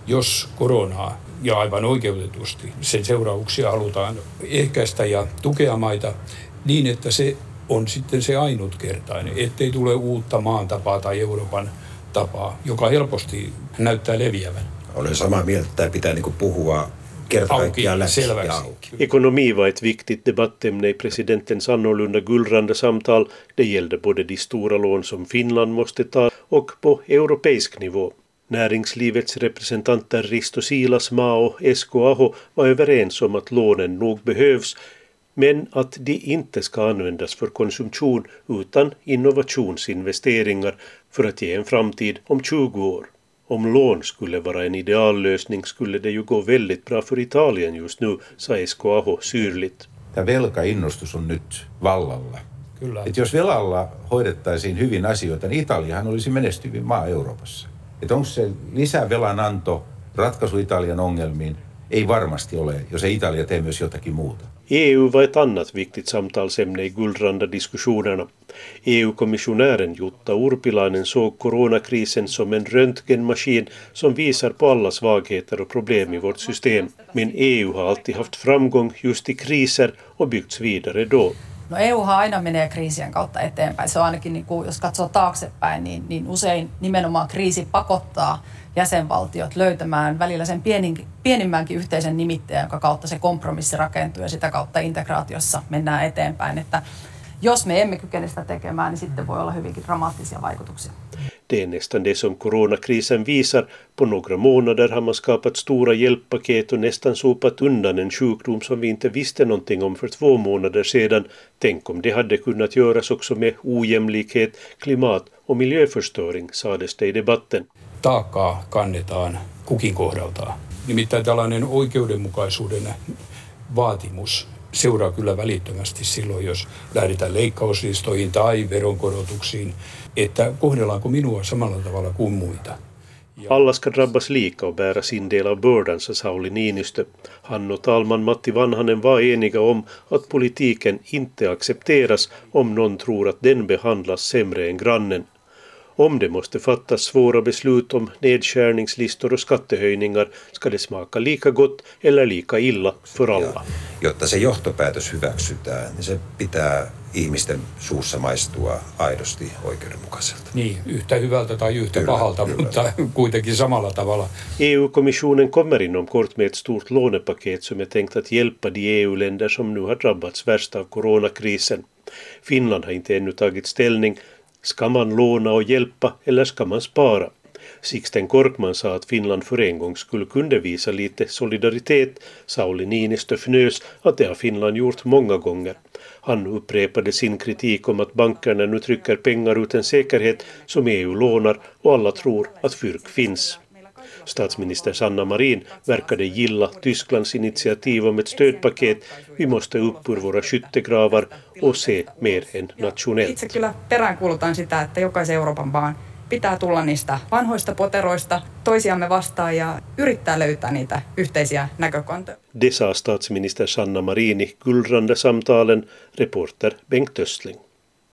jos koronaa ja aivan oikeutetusti sen seurauksia halutaan ehkäistä ja tukea maita niin, että se on sitten se ainutkertainen, ettei tule uutta maan tapaa tai Euroopan tapaa, joka helposti näyttää leviävän. Olen samaa mieltä, että pitää puhua kerta kaikkiaan läpi ja auki. Ekonomi var ett viktigt debattämne i presidentens annorlunda guldrande samtal. Det gällde både de stora lån som Finland måste ta och på europeisk nivå. Näringslivets representanter Risto Siilasmaa och Esko Aho var överens om att lånen nog behövs, men att de inte ska användas för konsumtion utan innovationsinvesteringar för att ge en framtid om 20 år. Om lån skulle vara en ideallösning skulle det ju gå väldigt bra för Italien just nu, sa Esko Aho syrligt. Tämä velkainnostus on nyt vallalla. Kyllä. Että jos velalla hoidettaisiin hyvin asioita, niin Italiahan olisi menestyvin maa Euroopassa. Että onko se lisävelananto ratkaisu Italian ongelmiin? Ei varmasti ole, jos ei Italia tee myös jotakin muuta. EU var ett annat viktigt samtalsämne i guldranda-diskussionerna. EU-kommissionären Jutta Urpilainen såg coronakrisen som en röntgenmaskin som visar på alla svagheter och problem i vårt system. Men EU har alltid haft framgång just i kriser och byggts vidare då. No EUhan aina menee kriisien kautta eteenpäin. Se on ainakin, jos katsoo taaksepäin, niin usein nimenomaan kriisi pakottaa jäsenvaltiot löytämään välillä sen pienimmänkin yhteisen nimittäjän, jonka kautta se kompromissi rakentuu ja sitä kautta integraatiossa mennään eteenpäin. Että jos me emme kykene sitä tekemään, niin sitten voi olla hyvinkin dramaattisia vaikutuksia. Det är nästan det som coronakrisen visar. På några månader har man skapat stora hjälppaket och nästan sopat undan en sjukdom som vi inte visste någonting om för 2 månader sedan. Tänk om det hade kunnat göras också med ojämlikhet, klimat och miljöförstöring, sades det i debatten. Taakkaa kannetaan kukin kohdaltaan. Nimittäin tällainen oikeudenmukaisuuden vaatimus seuraa kyllä välittömästi silloin, jos lähdetään leikkauslistoihin tai veronkorotuksiin, että kohdellaanko minua samalla tavalla kuin muita. Alla ska drabbas lika och bära sin del av bördan, sa Sauli Niinistö. Han och talman Matti Vanhanen var eniga om att politiken inte accepteras om någon tror att den behandlas sämre än grannen. Om det måste fattas svåra beslut om nedskärningslistor och skattehöjningar ska det smaka lika gott eller lika illa för alla. Jotta se johtopäätös hyväksytään, niin se pitää ihmisten suussa maistua aidosti oikeudenmukaiselta. Niin, yhtä hyvältä tai yhtä pahalta, mutta kuitenkin samalla tavalla. EU-kommissionen kommer inom kort med ett stort lånepaket som är tänkt att hjälpa de EU-länder som nu har drabbats värst av coronakrisen. Finland har inte ännu tagit ställning. Ska man låna och hjälpa eller ska man spara? Sixten Korkman sa att Finland för en gång skulle kunna visa lite solidaritet. Sauli Niinistö fnös att det har Finland gjort många gånger. Han upprepade sin kritik om att bankerna nu trycker pengar ut en säkerhet som EU lånar och alla tror att fyrk finns. Statsminister Sanna Marin verkade gilla Tysklands initiativ om ett stödpaket. Vi måste upp ur våra skyttegravar och se mer än nationellt. Itse kyllä peräänkuulutan sitä, että jokaisen Euroopan maan pitää tulla niistä vanhoista poteroista toisiamme vastaan ja yrittää löytää niitä yhteisiä näkökantoja. Det sa statsminister Sanna Marin i guldrande samtalen, reporter Bengt Östling.